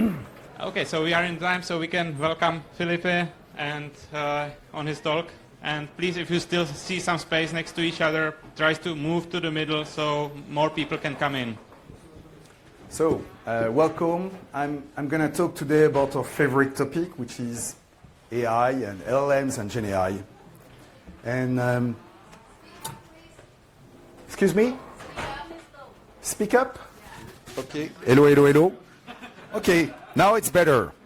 Okay, so we are in time, so we can welcome Felipe and on his talk. And please, if you still see some space next to each other, try to move to the middle so more people can come in. So, welcome. I'm going to talk today about our favorite topic, which is AI and LLMs and Gen AI. And excuse me? Speak up? Okay. Hello, hello, hello. Okay, now it's better.